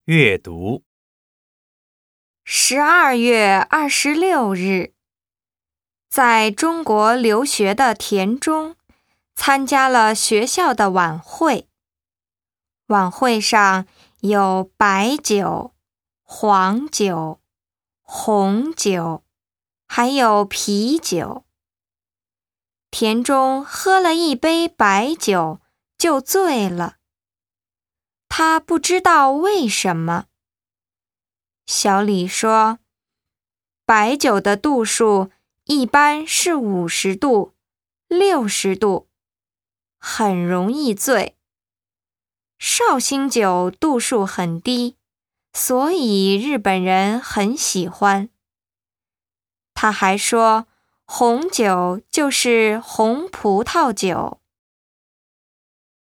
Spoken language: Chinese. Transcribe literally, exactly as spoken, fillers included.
阅读。 十二月二十六日，在中国留学的田中参加了学校的晚会。晚会上有白酒、黄酒、红酒，还有啤酒。田中喝了一杯白酒就醉了，他不知道为什么。小李说，白酒的度数一般是五十度、六十度，很容易醉。绍兴酒度数很低，所以日本人很喜欢。他还说，红酒就是红葡萄酒。